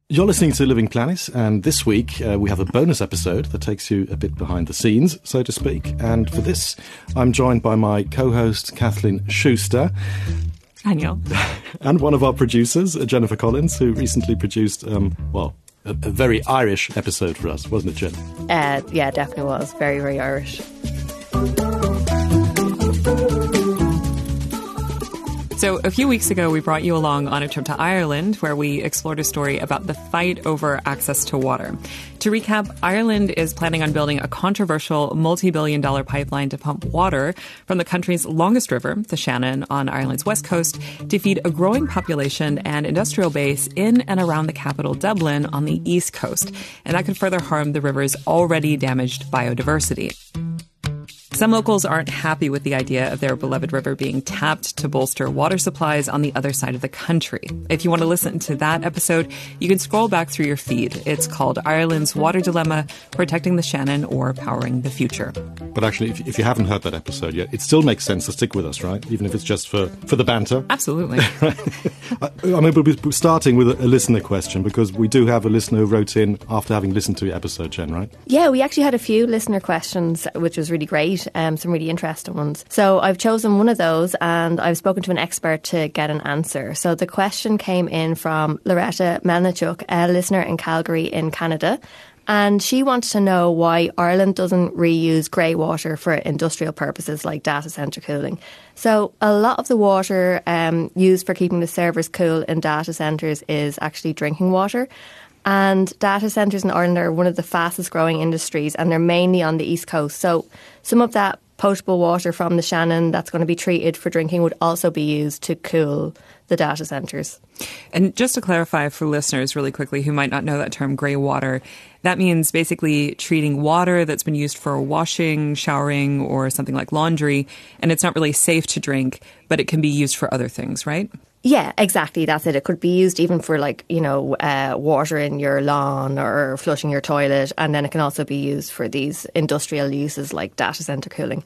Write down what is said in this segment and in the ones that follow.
You're listening to Living Planet, and this week we have a bonus episode that takes you a bit behind the scenes, so to speak. And for this, I'm joined by my co-host, Kathleen Schuster. Daniel. And one of our producers, Jennifer Collins, who recently produced, a very Irish episode for us, wasn't it, Jen? Yeah, definitely was. Very, very Irish. So a few weeks ago, we brought you along on a trip to Ireland where we explored a story about the fight over access to water. To recap, Ireland is planning on building a controversial multi-billion-dollar pipeline to pump water from the country's longest river, the Shannon, on Ireland's west coast to feed a growing population and industrial base in and around the capital, Dublin, on the east coast. And that could further harm the river's already damaged biodiversity. Some locals aren't happy with the idea of their beloved river being tapped to bolster water supplies on the other side of the country. If you want to listen to that episode, you can scroll back through your feed. It's called Ireland's Water Dilemma, Protecting the Shannon or Powering the Future. But actually, if you haven't heard that episode yet, it still makes sense to stick with us, right? Even if it's just for the banter. Absolutely. I mean, we'll be starting with a listener question, because we do have a listener who wrote in after having listened to the episode, Jen, right? Yeah, we actually had a few listener questions, which was really great. Some really interesting ones. So I've chosen one of those and I've spoken to an expert to get an answer. So the question came in from Loretta Melnichuk, a listener in Calgary in Canada. And she wanted to know why Ireland doesn't reuse grey water for industrial purposes like data centre cooling. So a lot of the water used for keeping the servers cool in data centres is actually drinking water. And data centres in Ireland are one of the fastest growing industries, and they're mainly on the east coast. So some of that potable water from the Shannon that's going to be treated for drinking would also be used to cool the data centres. And just to clarify for listeners really quickly who might not know that term, grey water, that means basically treating water that's been used for washing, showering, or something like laundry, and it's not really safe to drink, but it can be used for other things, right? Yeah, exactly. That's it. It could be used even for watering your lawn or flushing your toilet. And then it can also be used for these industrial uses like data centre cooling.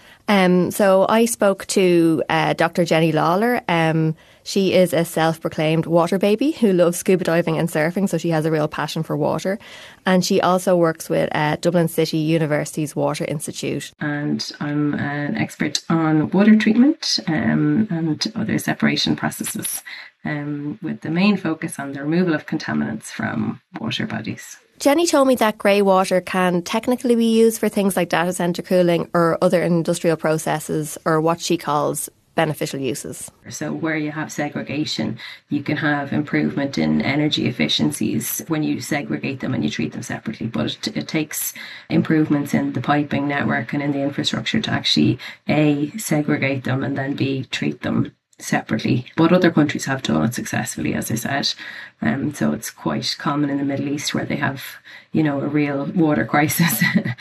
So I spoke to Dr. Jenny Lawler. She is a self-proclaimed water baby who loves scuba diving and surfing, so she has a real passion for water. And she also works with Dublin City University's Water Institute. And I'm an expert on water treatment and other separation processes, with the main focus on the removal of contaminants from water bodies. Jenny told me that grey water can technically be used for things like data centre cooling or other industrial processes, or what she calls beneficial uses. So where you have segregation, you can have improvement in energy efficiencies when you segregate them and you treat them separately. But it takes improvements in the piping network and in the infrastructure to actually A, segregate them, and then B, treat them separately. But other countries have done it successfully, as I said. So it's quite common in the Middle East where they have, a real water crisis.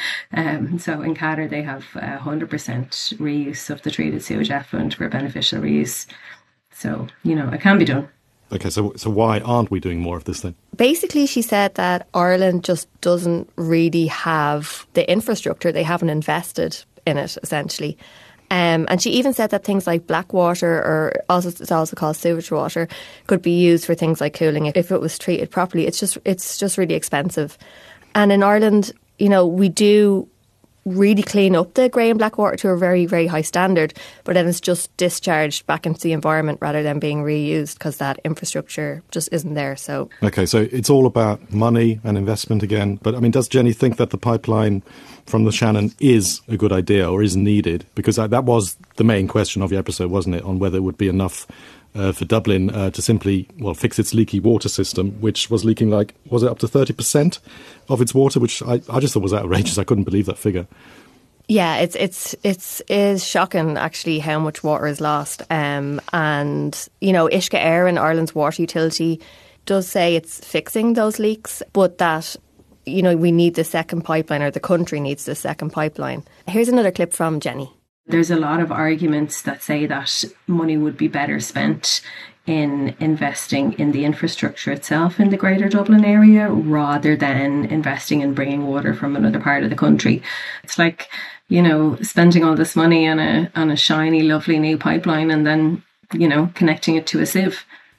So in Qatar, they have 100% reuse of the treated sewage effluent for beneficial reuse. So, it can be done. Okay, so why aren't we doing more of this then? Basically, she said that Ireland just doesn't really have the infrastructure. They haven't invested in it, essentially. And she even said that things like black water, or it's also called sewage water, could be used for things like cooling if it was treated properly. It's just really expensive. And in Ireland, we do really clean up the grey and black water to a very, very high standard, but then it's just discharged back into the environment rather than being reused because that infrastructure just isn't there. So okay, so it's all about money and investment again. But I mean, does Jenny think that the pipeline from the Shannon is a good idea or is needed? Because that was the main question of the episode, wasn't it, on whether it would be enough for Dublin to simply, fix its leaky water system, which was leaking was it up to 30% of its water, which I just thought was outrageous. I couldn't believe that figure. Yeah, it is shocking actually how much water is lost. And, Uisce Air, Ireland's water utility, does say it's fixing those leaks, but that, we need the second pipeline, or the country needs the second pipeline. Here's another clip from Jenny. There's a lot of arguments that say that money would be better spent in investing in the infrastructure itself in the Greater Dublin area rather than investing in bringing water from another part of the country. It's like, spending all this money on a shiny, lovely new pipeline and then, connecting it to a sieve.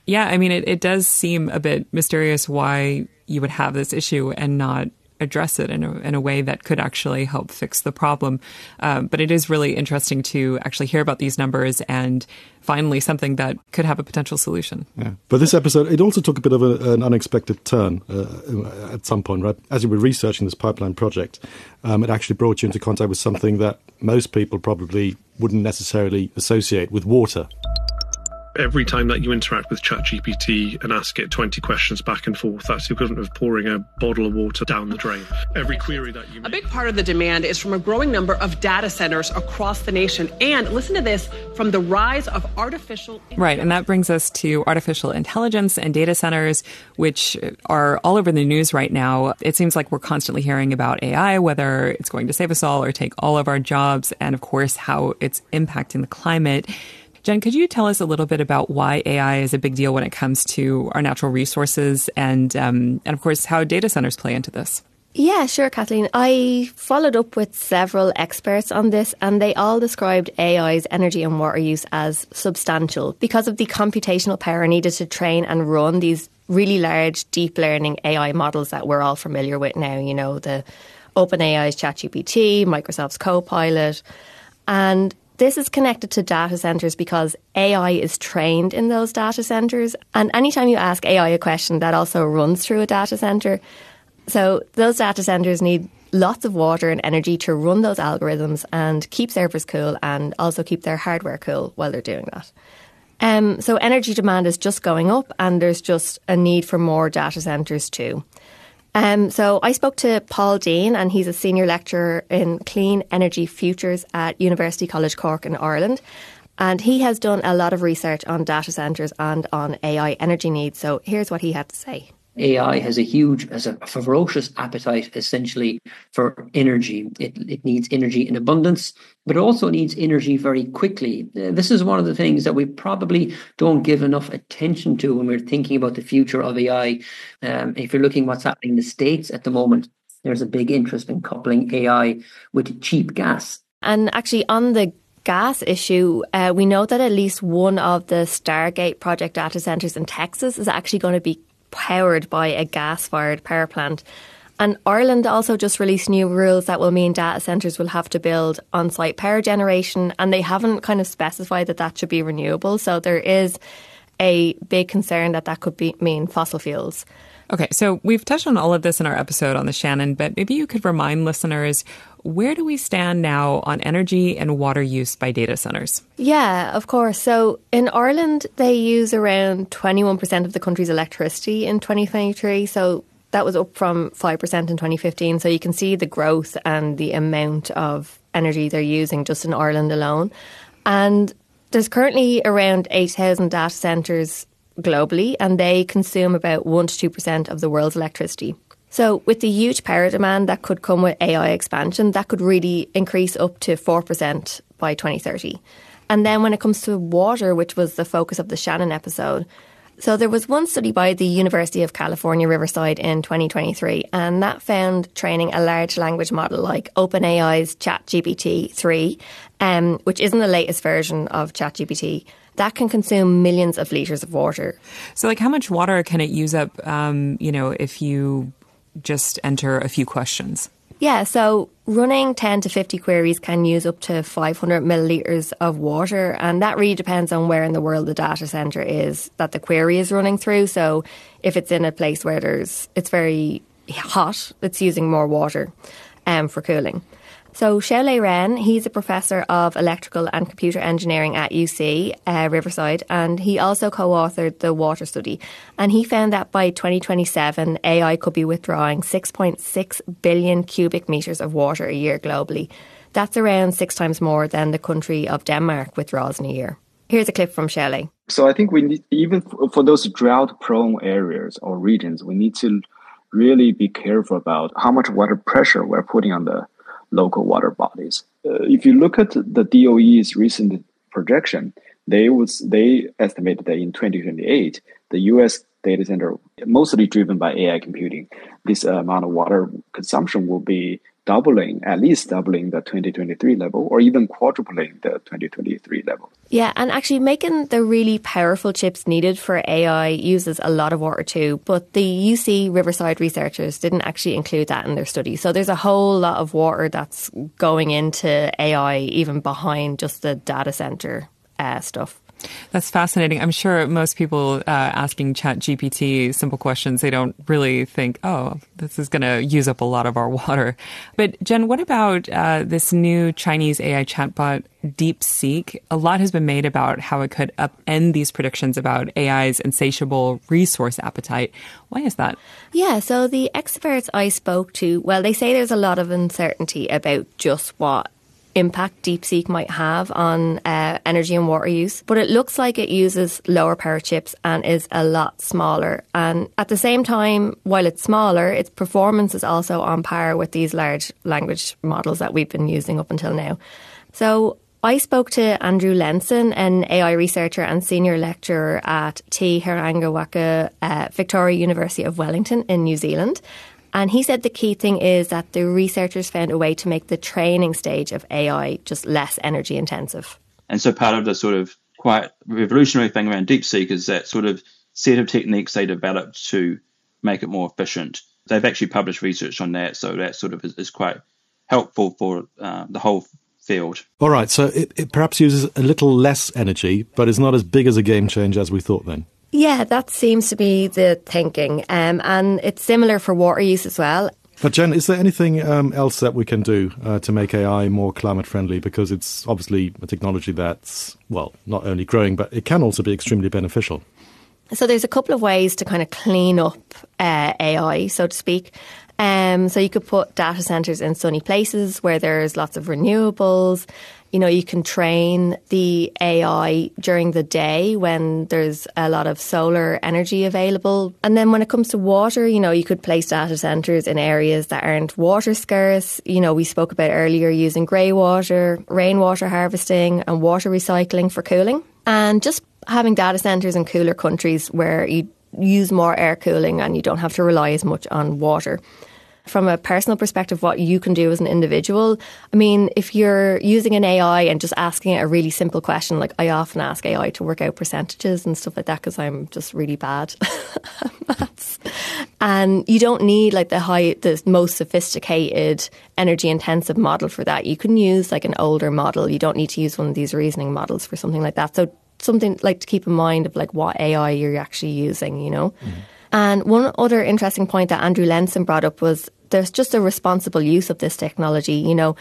Yeah, I mean, it does seem a bit mysterious why you would have this issue and not address it in a way that could actually help fix the problem. But it is really interesting to actually hear about these numbers and finally something that could have a potential solution. Yeah. But this episode, it also took a bit of an unexpected turn at some point, right? As you were researching this pipeline project, it actually brought you into contact with something that most people probably wouldn't necessarily associate with water. Every time that you interact with ChatGPT and ask it 20 questions back and forth, that's the equivalent of pouring a bottle of water down the drain. Every query that you make. A big part of the demand is from a growing number of data centers across the nation. And listen to this, from the rise of artificial... Right, and that brings us to artificial intelligence and data centers, which are all over the news right now. It seems like we're constantly hearing about AI, whether it's going to save us all or take all of our jobs, and of course, how it's impacting the climate. Jen, could you tell us a little bit about why AI is a big deal when it comes to our natural resources and of course, how data centers play into this? Yeah, sure, Kathleen. I followed up with several experts on this, and they all described AI's energy and water use as substantial because of the computational power needed to train and run these really large deep learning AI models that we're all familiar with now. You know, the OpenAI's ChatGPT, Microsoft's Copilot, and this is connected to data centers because AI is trained in those data centers. And anytime you ask AI a question, that also runs through a data center. So those data centers need lots of water and energy to run those algorithms and keep servers cool and also keep their hardware cool while they're doing that. So energy demand is just going up, and there's just a need for more data centers too. So I spoke to Paul Dean, and he's a senior lecturer in Clean Energy Futures at University College Cork in Ireland. And he has done a lot of research on data centres and on AI energy needs. So here's what he had to say. AI has a ferocious appetite, essentially, for energy. It needs energy in abundance, but it also needs energy very quickly. This is one of the things that we probably don't give enough attention to when we're thinking about the future of AI. If you're looking what's happening in the States at the moment, there's a big interest in coupling AI with cheap gas. And actually, on the gas issue, we know that at least one of the Stargate project data centres in Texas is actually going to be powered by a gas-fired power plant. And Ireland also just released new rules that will mean data centres will have to build on-site power generation, and they haven't kind of specified that should be renewable. So there is a big concern that could mean fossil fuels. Okay, so we've touched on all of this in our episode on the Shannon, but maybe you could remind listeners, where do we stand now on energy and water use by data centres? Yeah, of course. So in Ireland, they use around 21% of the country's electricity in 2023. So that was up from 5% in 2015. So you can see the growth and the amount of energy they're using just in Ireland alone. And there's currently around 8,000 data centres globally, and they consume about 1 to 2% of the world's electricity. So with the huge power demand that could come with AI expansion, that could really increase up to 4% by 2030. And then when it comes to water, which was the focus of the Shannon episode, so there was one study by the University of California, Riverside in 2023, and that found training a large language model like OpenAI's ChatGPT-3, which isn't the latest version of ChatGPT, that can consume millions of litres of water. So like how much water can it use up, if you just enter a few questions? Yeah, so running 10 to 50 queries can use up to 500 millilitres of water, and that really depends on where in the world the data centre is that the query is running through. So if it's in a place where it's very hot, it's using more water for cooling. So Xiaolei Ren, he's a professor of electrical and computer engineering at UC Riverside, and he also co-authored the water study. And he found that by 2027, AI could be withdrawing 6.6 billion cubic metres of water a year globally. That's around 6 times more than the country of Denmark withdraws in a year. Here's a clip from Xiaolei. So I think we need, even for those drought-prone areas or regions, we need to really be careful about how much water pressure we're putting on the local water bodies. If you look at the DOE's recent projection, they estimated that in 2028, the U.S. data center, mostly driven by AI computing, this amount of water consumption will be at least doubling the 2023 level, or even quadrupling the 2023 level. Yeah, and actually making the really powerful chips needed for AI uses a lot of water too, but the UC Riverside researchers didn't actually include that in their study. So there's a whole lot of water that's going into AI, even behind just the data center stuff. That's fascinating. I'm sure most people asking ChatGPT simple questions, they don't really think, oh, this is going to use up a lot of our water. But Jen, what about this new Chinese AI chatbot, DeepSeek? A lot has been made about how it could upend these predictions about AI's insatiable resource appetite. Why is that? Yeah, so the experts I spoke to, well, they say there's a lot of uncertainty about just what impact DeepSeek might have on energy and water use, but it looks like it uses lower power chips and is a lot smaller. And at the same time, while it's smaller, its performance is also on par with these large language models that we've been using up until now. So I spoke to Andrew Lenson, an AI researcher and senior lecturer at Te Heranga Waka, Victoria University of Wellington in New Zealand. And he said the key thing is that the researchers found a way to make the training stage of AI just less energy intensive. And so part of the sort of quite revolutionary thing around DeepSeek is that sort of set of techniques they developed to make it more efficient. They've actually published research on that, so that sort of is quite helpful for the whole field. All right, so it perhaps uses a little less energy, but is not as big as a game changer as we thought then. Yeah, that seems to be the thinking. And it's similar for water use as well. But Jen, is there anything else that we can do to make AI more climate friendly? Because it's obviously a technology that's, well, not only growing, but it can also be extremely beneficial. So there's a couple of ways to kind of clean up AI, so to speak. So you could put data centers in sunny places where there's lots of renewables. You know, you can train the AI during the day when there's a lot of solar energy available. And then when it comes to water, you know, you could place data centers in areas that aren't water scarce. You know, we spoke about earlier using grey water, rainwater harvesting and water recycling for cooling. And just having data centers in cooler countries where you use more air cooling and you don't have to rely as much on water. From a personal perspective, what you can do as an individual, I mean, if you're using an AI and just asking it a really simple question, like I often ask AI to work out percentages and stuff like that because I'm just really bad at maths. And you don't need like the most sophisticated energy intensive model for that. You can use like an older model. You don't need to use one of these reasoning models for something like that. So something like to keep in mind of like what AI you're actually using, you know. Mm-hmm. And one other interesting point that Andrew Lenson brought up was there's just a responsible use of this technology. You know,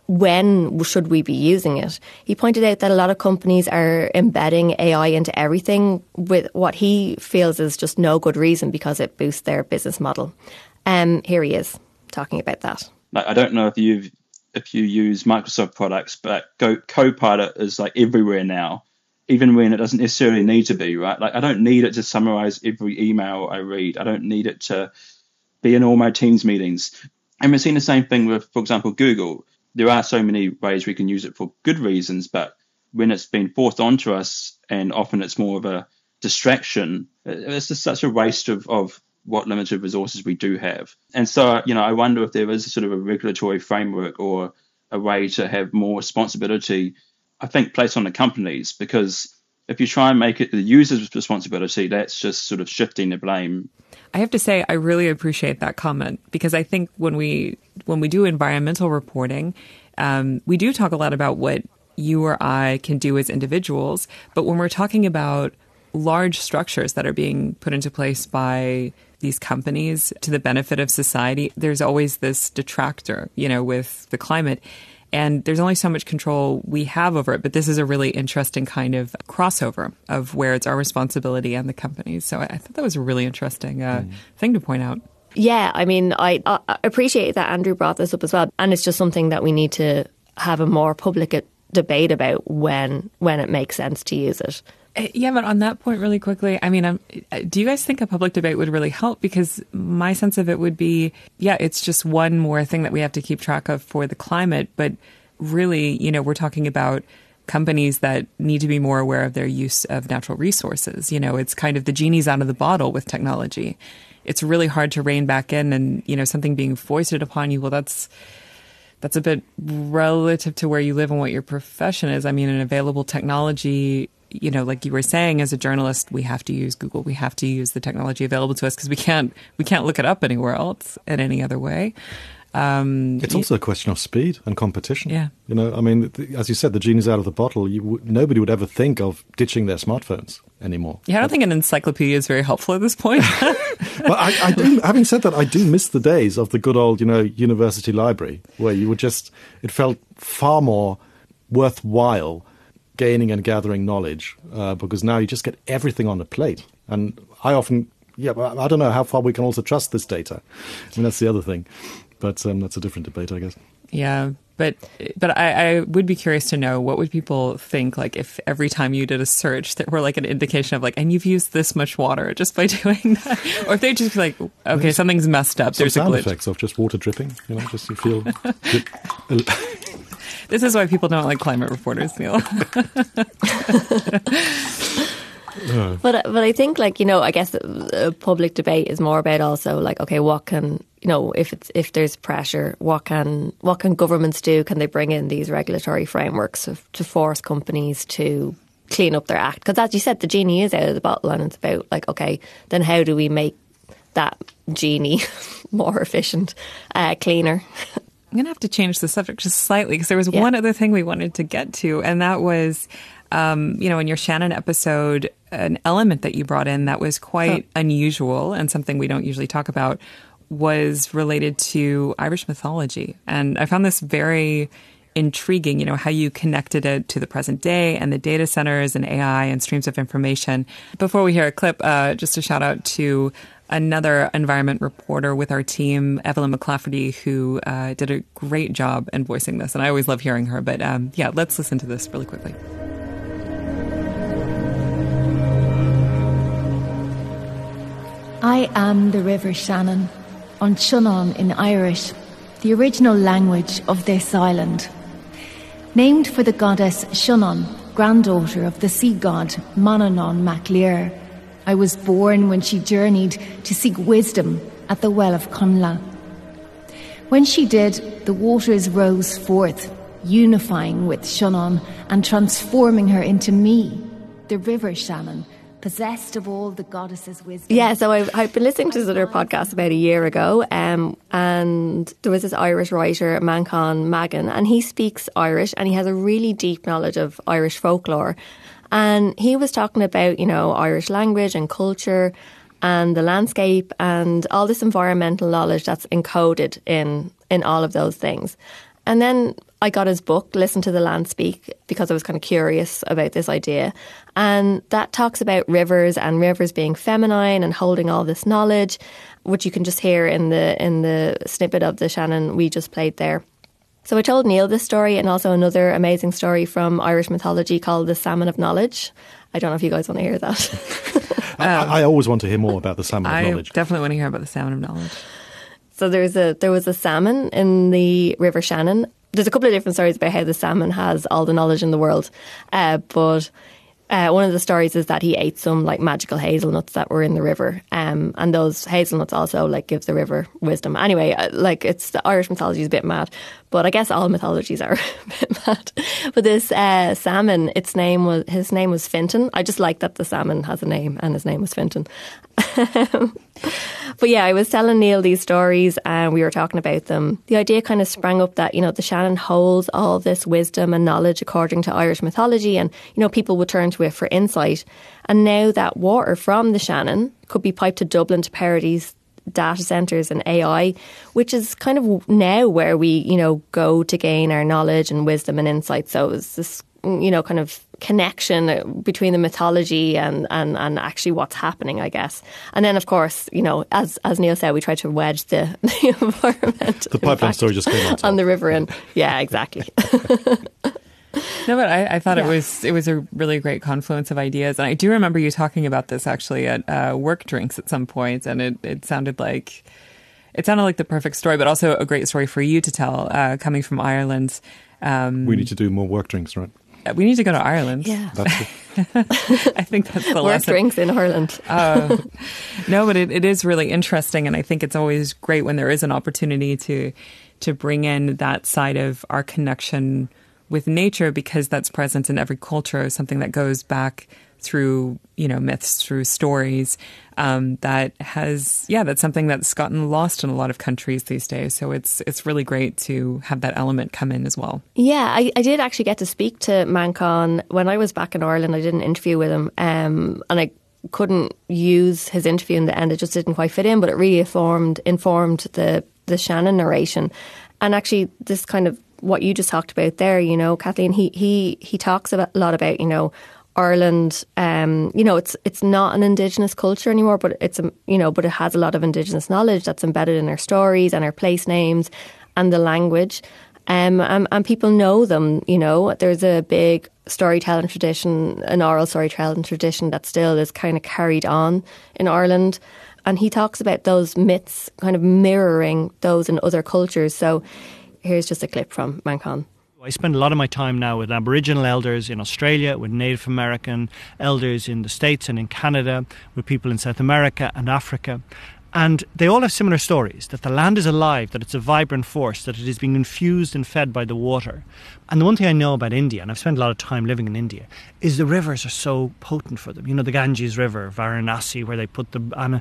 when should we be using it? He pointed out that a lot of companies are embedding AI into everything with what he feels is just no good reason because it boosts their business model. Here he is talking about that. I don't know if you use Microsoft products, but Copilot is like everywhere now. Even when it doesn't necessarily need to be, right? Like I don't need it to summarize every email I read. I don't need it to be in all my Teams meetings. And we're seeing the same thing with, for example, Google. There are so many ways we can use it for good reasons, but when it's been forced onto us and often it's more of a distraction, it's just such a waste of what limited resources we do have. And so, you know, I wonder if there is a sort of a regulatory framework or a way to have more responsibility, I think, placed on the companies, because if you try and make it the user's responsibility, that's just sort of shifting the blame. I have to say, I really appreciate that comment, because I think when we do environmental reporting, we do talk a lot about what you or I can do as individuals. But when we're talking about large structures that are being put into place by these companies to the benefit of society, there's always this detractor, you know, with the climate. And there's only so much control we have over it. But this is a really interesting kind of crossover of where it's our responsibility and the companies. So I thought that was a really interesting thing to point out. Yeah, I mean, I appreciate that Andrew brought this up as well. And it's just something that we need to have a more public debate about when it makes sense to use it. Yeah, but on that point really quickly, I mean, do you guys think a public debate would really help? Because my sense of it would be, yeah, it's just one more thing that we have to keep track of for the climate. But really, you know, we're talking about companies that need to be more aware of their use of natural resources. You know, it's kind of the genie's out of the bottle with technology. It's really hard to rein back in and, you know, something being foisted upon you. Well, that's that's a bit relative to where you live and what your profession is. I mean, an available technology, you know, like you were saying, as a journalist, we have to use Google. We have to use the technology available to us because we can't look it up anywhere else in any other way. It's also a question of speed and competition. Yeah. You know, I mean, as you said, the genie's out of the bottle. Nobody would ever think of ditching their smartphones anymore. Yeah, I don't think an encyclopedia is very helpful at this point. But I do, having said that, I do miss the days of the good old, you know, university library where you would just, it felt far more worthwhile gaining and gathering knowledge because now you just get everything on a plate. And I often, I don't know how far we can also trust this data. I mean, that's the other thing. But that's a different debate, I guess. Yeah, but I would be curious to know, what would people think, like, if every time you did a search there were like an indication of like, and you've used this much water just by doing that, or if they'd just be like, okay, something's messed up. There's sound a glitch. Effects of just water dripping, you know, just you feel. This is why people don't like climate reporters, Neil. But I think, like, you know, I guess the public debate is more about also like, okay, what can, you know, if there's pressure, what can governments do? Can they bring in these regulatory frameworks to force companies to clean up their act? Because as you said, the genie is out of the bottle, and it's about like, okay, then how do we make that genie more efficient, cleaner? I'm going to have to change the subject just slightly because there was one other thing we wanted to get to, and that was, you know, in your Shannon episode, an element that you brought in that was quite unusual and something we don't usually talk about was related to Irish mythology. And I found this very intriguing, you know, how you connected it to the present day and the data centers and AI and streams of information. Before we hear a clip, just a shout out to another environment reporter with our team, Evelyn McClafferty, who did a great job in voicing this. And I always love hearing her. But yeah, let's listen to this really quickly. I am the River Shannon, on Shannon in Irish, the original language of this island. Named for the goddess Shannon, granddaughter of the sea god Manannán mac Lir, I was born when she journeyed to seek wisdom at the well of Conla. When she did, the waters rose forth, unifying with Shannon and transforming her into me, the River Shannon, possessed of all the goddess's wisdom. Yeah, so I've been listening to this other podcast about a year ago, and there was this Irish writer, Manchán Magan, and he speaks Irish, and he has a really deep knowledge of Irish folklore. And he was talking about, you know, Irish language and culture and the landscape and all this environmental knowledge that's encoded in all of those things. And then I got his book, Listen to the Land Speak, because I was kind of curious about this idea. And that talks about rivers and rivers being feminine and holding all this knowledge, which you can just hear in the snippet of the Shannon we just played there. So I told Neil this story and also another amazing story from Irish mythology called The Salmon of Knowledge. I don't know if you guys want to hear that. I always want to hear more about the Salmon of Knowledge. I definitely want to hear about the Salmon of Knowledge. So there was a salmon in the River Shannon. There's a couple of different stories about how the salmon has all the knowledge in the world. But one of the stories is that he ate some like magical hazelnuts that were in the river. And those hazelnuts also like gives the river wisdom. Anyway, like it's the Irish mythology is a bit mad, but I guess all mythologies are a bit mad. But this salmon, his name was Fintan. I just like that the salmon has a name and his name was Fintan. But yeah, I was telling Neil these stories and we were talking about them. The idea kind of sprang up that, you know, the Shannon holds all this wisdom and knowledge according to Irish mythology, and, you know, people would turn to it for insight. And now that water from the Shannon could be piped to Dublin to power these data centres and AI, which is kind of now where we, you know, go to gain our knowledge and wisdom and insight. So it's this, you know, kind of connection between the mythology and actually what's happening, I guess. And then, of course, you know, as Neil said, we tried to wedge the environment. The pipeline story just came on the river, and yeah, exactly. No, but I thought it was a really great confluence of ideas. And I do remember you talking about this actually at work drinks at some point, and it sounded like the perfect story, but also a great story for you to tell, coming from Ireland. We need to do more work drinks, right? We need to go to Ireland. Yeah. I think that's the work lesson. drinks in Ireland. No, but it is really interesting, and I think it's always great when there is an opportunity to to bring in that side of our connection with nature, because that's present in every culture, something that goes back through, myths, through stories, that's something that's gotten lost in a lot of countries these days. So it's really great to have that element come in as well. Yeah, I did actually get to speak to Manchán when I was back in Ireland. I did an interview with him, and I couldn't use his interview in the end. It just didn't quite fit in, but it really informed the Shannon narration. And actually, this kind of what you just talked about there, Kathleen, he talks a lot about, Ireland, it's not an Indigenous culture anymore, but but it has a lot of Indigenous knowledge that's embedded in our stories and our place names and the language. And people know them, There's a big storytelling tradition, an oral storytelling tradition that still is kind of carried on in Ireland. And he talks about those myths kind of mirroring those in other cultures. So here's just a clip from Manchán. I spend a lot of my time now with Aboriginal elders in Australia, with Native American elders in the States and in Canada, with people in South America and Africa. And they all have similar stories, that the land is alive, that it's a vibrant force, that it is being infused and fed by the water. And the one thing I know about India, and I've spent a lot of time living in India, is the rivers are so potent for them. The Ganges River, Varanasi, where they put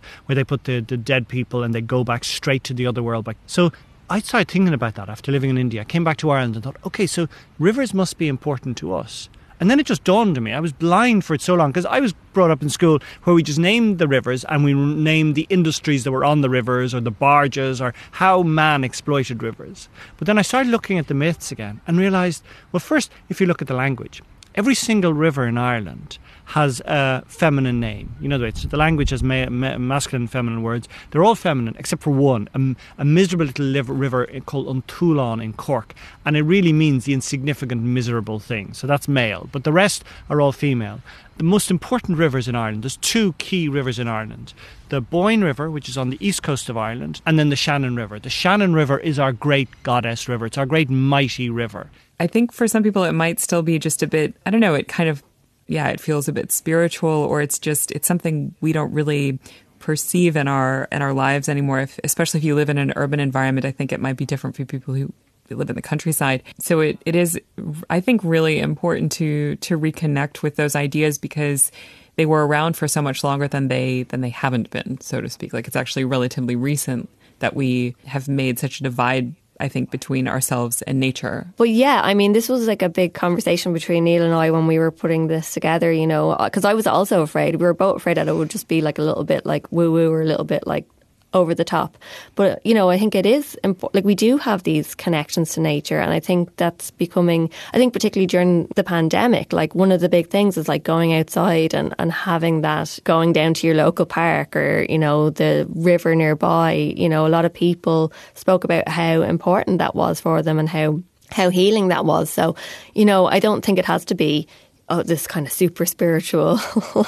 the dead people and they go back straight to the other world. So I started thinking about that after living in India. I came back to Ireland and thought, okay, so rivers must be important to us. And then it just dawned on me. I was blind for it so long because I was brought up in school where we just named the rivers and we named the industries that were on the rivers or the barges or how man exploited rivers. But then I started looking at the myths again and realised, well, first, if you look at the language, every single river in Ireland has a feminine name. The language has masculine and feminine words. They're all feminine except for one, a miserable little river called Untulon in Cork. And it really means the insignificant, miserable thing. So that's male. But the rest are all female. The most important rivers in Ireland, there's two key rivers in Ireland. The Boyne River, which is on the east coast of Ireland, and then the Shannon River. The Shannon River is our great goddess river. It's our great mighty river. I think for some people it might still be just a bit, I don't know, it kind of, it feels a bit spiritual, or it's something we don't really perceive in our lives anymore. Especially if you live in an urban environment, I think it might be different for people who live in the countryside. So it is, I think, really important to reconnect with those ideas because they were around for so much longer than they haven't been, so to speak. Like, it's actually relatively recent that we have made such a divide, I think, between ourselves and nature. But yeah, I mean, this was like a big conversation between Neil and I when we were putting this together, because I was also afraid. We were both afraid that it would just be like a little bit like woo-woo or a little bit like over the top. But, I think it is important. Like, we do have these connections to nature. And I think that's becoming, particularly during the pandemic, like one of the big things is like going outside and having that, going down to your local park or, the river nearby. A lot of people spoke about how important that was for them and how healing that was. So, I don't think it has to be this kind of super spiritual,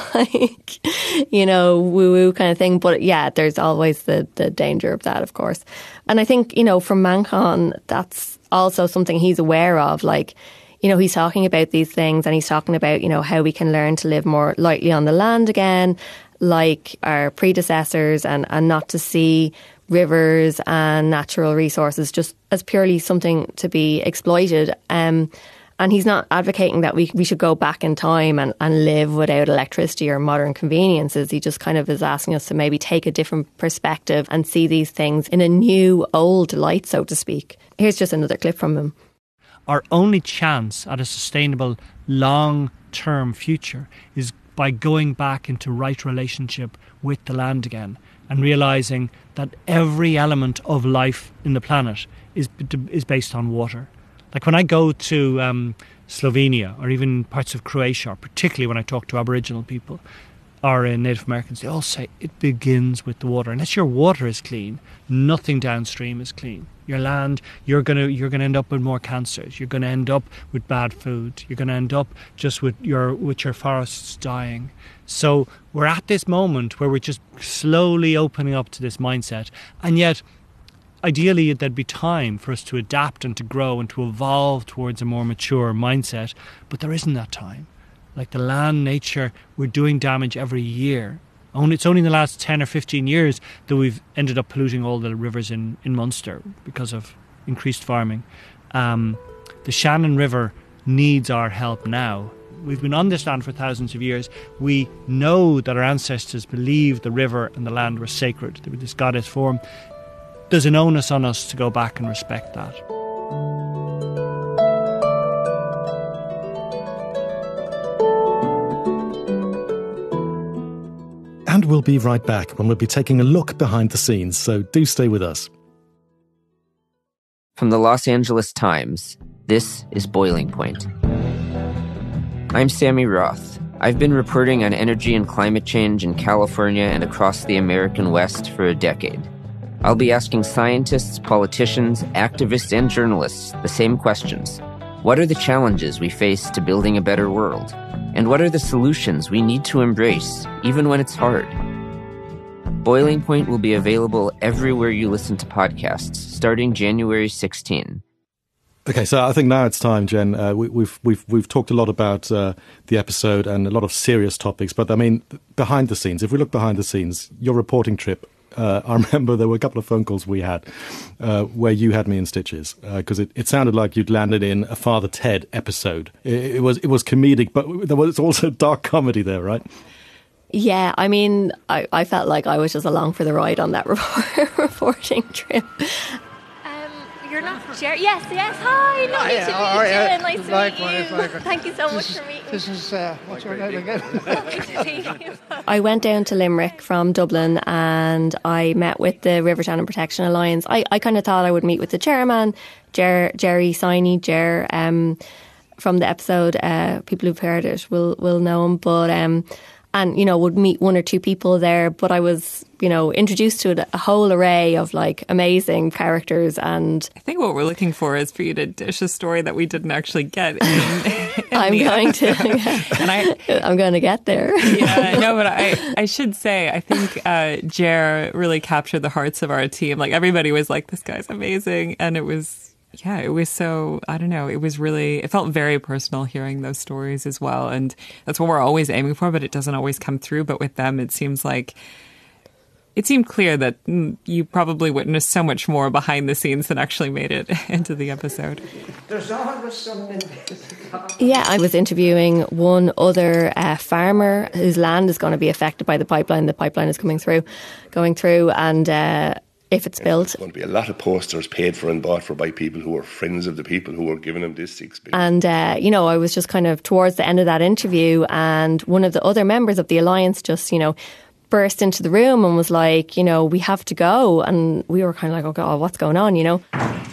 woo-woo kind of thing. But yeah, there's always the danger of that, of course. And I think, from Manchán, that's also something he's aware of. Like, he's talking about these things and he's talking about, how we can learn to live more lightly on the land again, like our predecessors, and not to see rivers and natural resources just as purely something to be exploited. And he's not advocating that we should go back in time and live without electricity or modern conveniences. He just kind of is asking us to maybe take a different perspective and see these things in a new, old light, so to speak. Here's just another clip from him. Our only chance at a sustainable, long-term future is by going back into right relationship with the land again and realising that every element of life in the planet is based on water. Like when I go to Slovenia or even parts of Croatia, particularly when I talk to Aboriginal people or Native Americans, they all say it begins with the water. Unless your water is clean, nothing downstream is clean. Your land, you're gonna end up with more cancers. You're gonna end up with bad food. You're gonna end up just with your forests dying. So we're at this moment where we're just slowly opening up to this mindset, and yet ideally, there'd be time for us to adapt and to grow and to evolve towards a more mature mindset, but there isn't that time. Like the land, nature, we're doing damage every year. It's only in the last 10 or 15 years that we've ended up polluting all the rivers in Munster because of increased farming. The Shannon River needs our help now. We've been on this land for thousands of years. We know that our ancestors believed the river and the land were sacred. They were this goddess form. There's an onus on us to go back and respect that. And we'll be right back when we'll be taking a look behind the scenes, so do stay with us. From the Los Angeles Times, this is Boiling Point. I'm Sammy Roth. I've been reporting on energy and climate change in California and across the American West for a decade. I'll be asking scientists, politicians, activists, and journalists the same questions. What are the challenges we face to building a better world? And what are the solutions we need to embrace, even when it's hard? Boiling Point will be available everywhere you listen to podcasts, starting January 16. Okay, so I think now it's time, Jen. We've talked a lot about the episode and a lot of serious topics, but I mean, behind the scenes. If we look behind the scenes, your reporting trip. I remember there were a couple of phone calls we had where you had me in stitches because it sounded like you'd landed in a Father Ted episode. It was comedic, but there was also dark comedy there, right? Yeah, I mean, I felt like I was just along for the ride on that reporting trip. You're not Jerry? Yes. Hi, nice to meet you, Jen. Nice to meet you. Thank you so much for meeting. This is, what's your name again? I went down to Limerick from Dublin and I met with the River Shannon Protection Alliance. I kind of thought I would meet with the chairman, Jerry Siney, from the episode. People who've heard it will know him, but and, you know, would meet one or two people there. But I was, you know, introduced to a whole array of, like, amazing characters. And I think what we're looking for is for you to dish a story that we didn't actually get. I'm going to get there. Yeah, no, but I should say, I think Jer really captured the hearts of our team. Like, everybody was like, this guy's amazing. And it was... Yeah, it was so, I don't know, it felt very personal hearing those stories as well. And that's what we're always aiming for, but it doesn't always come through. But with them, it seemed clear that you probably witnessed so much more behind the scenes than actually made it into the episode. There's always something. Yeah, I was interviewing one other farmer whose land is going to be affected by the pipeline. The pipeline is going through, and if it's built. There's going to be a lot of posters paid for and bought for by people who are friends of the people who are giving them this experience. And, you know, I was just kind of towards the end of that interview and one of the other members of the Alliance just, you know, burst into the room and was like, you know, we have to go. And we were kind of like, oh, God, what's going on, you know?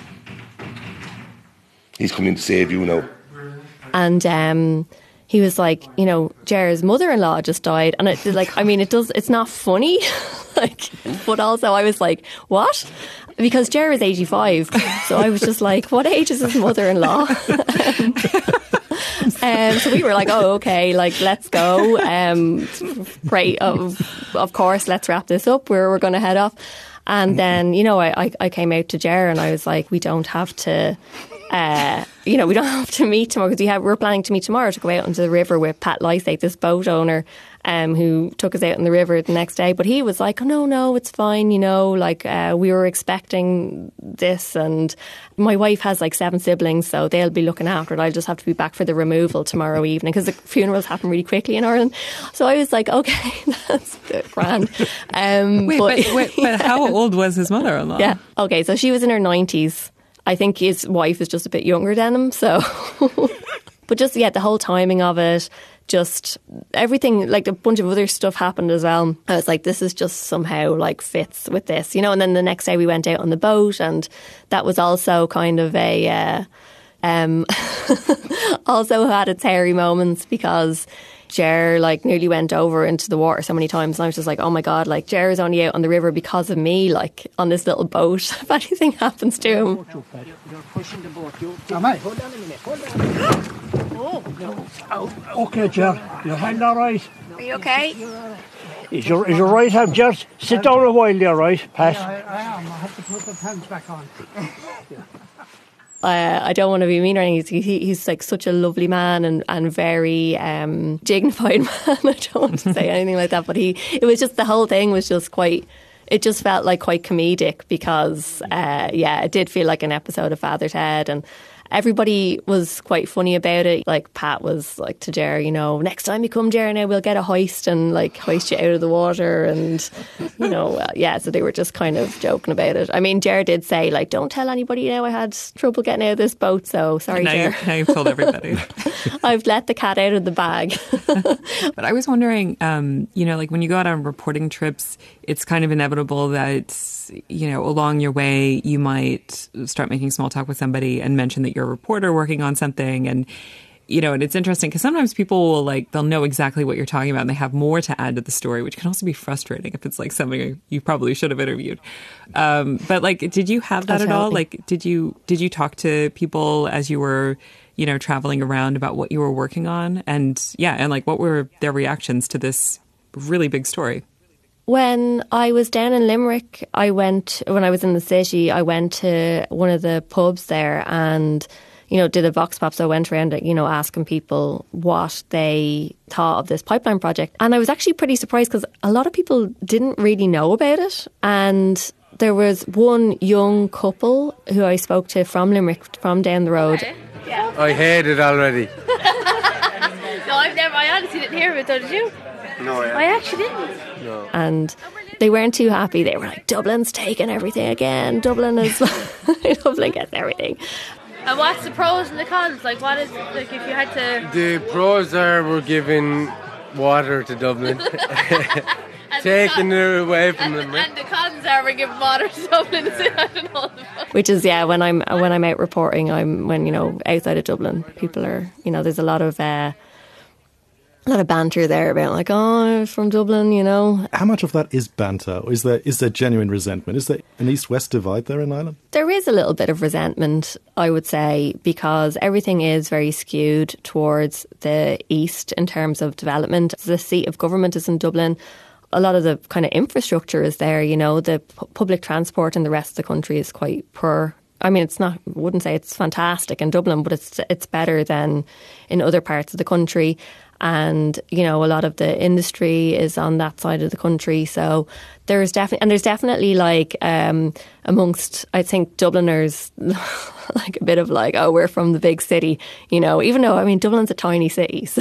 He's coming to save you now. And he was like, you know, Jer's mother-in-law just died. And it's like, I mean, it's not funny. Like, but also I was like, what? Because Jer is 85. So I was just like, what age is his mother-in-law? So we were like, oh, okay, like, let's go. Great. Of course, let's wrap this up. We're going to head off. And then, you know, I came out to Jer and I was like, we don't have to... we don't have to meet tomorrow because we're planning to meet tomorrow to go out into the river with Pat Lysate, this boat owner who took us out in the river the next day. But he was like, oh, no, it's fine, you know, like we were expecting this and my wife has like 7 siblings, so they'll be looking after it. I'll just have to be back for the removal tomorrow evening because the funerals happen really quickly in Ireland. So I was like, okay, that's grand. But how old was his mother-in-law? Yeah, okay, so she was in her 90s. I think his wife is just a bit younger than him, so... But just, yeah, the whole timing of it, just everything, like a bunch of other stuff happened as well. I was like, this is just somehow, like, fits with this, you know? And then the next day we went out on the boat, and that was also kind of a... also had its hairy moments because... Jer like nearly went over into the water so many times and I was just like, oh my God, like Jer is only out on the river because of me, like on this little boat. If anything happens to him. You're pushing the boat. Am I? Hold on a minute. Okay, Jer. Your hand all right? Are you okay? Is your right hand, Jer? Sit down a while there, right? Pat? Yeah, I am. I have to put the pants back on. Yeah. I don't want to be mean or anything. He's like such a lovely man and very dignified man. I don't want to say anything like that, but it was just, the whole thing was just quite it just felt like quite comedic because, it did feel like an episode of Father Ted, and everybody was quite funny about it. Like Pat was like to Ger, next time you come, Ger, now we'll get a hoist and like hoist you out of the water. And, so they were just kind of joking about it. I mean, Ger did say, like, don't tell anybody I had trouble getting out of this boat. So sorry, Ger. Now you've told everybody. I've let the cat out of the bag. But I was wondering, like when you go out on reporting trips, it's kind of inevitable that, along your way, you might start making small talk with somebody and mention that you're a reporter working on something. And, and it's interesting because sometimes people will they'll know exactly what you're talking about and they have more to add to the story, which can also be frustrating if it's like something you probably should have interviewed. But did you have that at all? Like, did you talk to people as you were, traveling around about what you were working on? And what were their reactions to this really big story? When I was down in Limerick, when I was in the city, I went to one of the pubs there and, did a vox pop. So I went around, asking people what they thought of this pipeline project. And I was actually pretty surprised because a lot of people didn't really know about it. And there was one young couple who I spoke to from Limerick, from down the road. Yeah. I heard it already. No, I honestly didn't hear it, though, did you? No, I actually didn't. No. And they weren't too happy. They were like, Dublin's taking everything again. Dublin gets everything. And what's the pros and the cons? Like, what is, like, if you had to... The pros are we're giving water to Dublin. Taking it away from them. And the cons are we're giving water to Dublin. I don't know. Which is, when I'm out reporting, outside of Dublin, people are, there's a lot of banter there about like, I'm from Dublin, How much of that is banter? Or is there genuine resentment? Is there an east-west divide there in Ireland? There is a little bit of resentment, I would say, because everything is very skewed towards the east in terms of development. The seat of government is in Dublin. A lot of the kind of infrastructure is there, the public transport in the rest of the country is quite poor. I mean, I wouldn't say it's fantastic in Dublin, but it's better than in other parts of the country. And, a lot of the industry is on that side of the country. So there's definitely like, amongst, I think, Dubliners, like a bit of like, oh, we're from the big city, even though, I mean, Dublin's a tiny city. So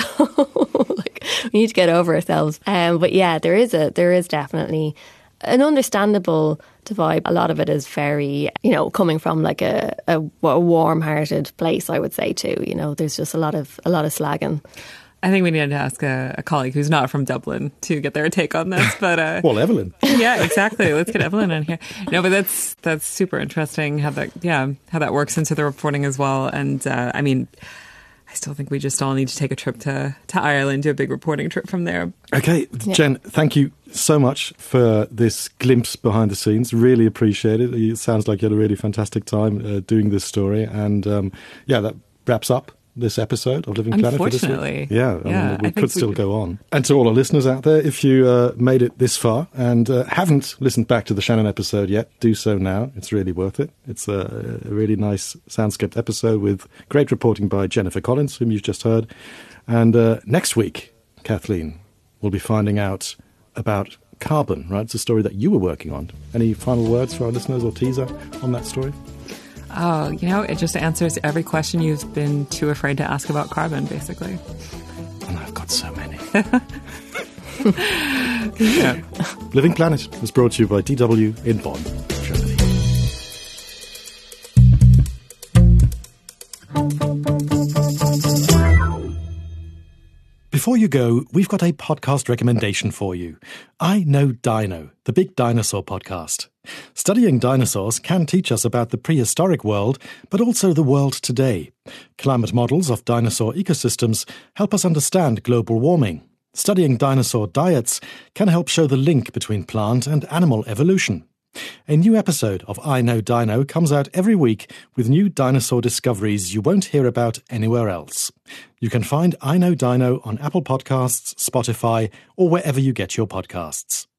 like, we need to get over ourselves. But yeah, there is definitely an understandable divide. A lot of it is very, coming from like a warm-hearted place, I would say too. There's just a lot of slagging. I think we need to ask a colleague who's not from Dublin to get their take on this. But well, Evelyn. Yeah, exactly. Let's get Evelyn in here. No, but that's super interesting how that works into the reporting as well. And I mean, I still think we just all need to take a trip to Ireland, do a big reporting trip from there. Okay, Jen, thank you so much for this glimpse behind the scenes. Really appreciate it. It sounds like you had a really fantastic time doing this story. And that wraps up this episode of Living Planet for this week. Yeah, I mean, we could still go on. And to all our listeners out there, if you made it this far and haven't listened back to the Shannon episode yet, do so now. It's really worth it. It's a really nice soundscaped episode with great reporting by Jennifer Collins, whom you've just heard. And next week, Kathleen, we'll be finding out about carbon, right? It's a story that you were working on. Any final words for our listeners or teaser on that story? Oh, it just answers every question you've been too afraid to ask about carbon, basically. And I've got so many. Yeah. Living Planet was brought to you by DW in Bonn, Germany. Before you go, we've got a podcast recommendation for you. I Know Dino, the Big Dinosaur podcast. Studying dinosaurs can teach us about the prehistoric world, but also the world today. Climate models of dinosaur ecosystems help us understand global warming. Studying dinosaur diets can help show the link between plant and animal evolution. A new episode of I Know Dino comes out every week with new dinosaur discoveries you won't hear about anywhere else. You can find I Know Dino on Apple Podcasts, Spotify, or wherever you get your podcasts.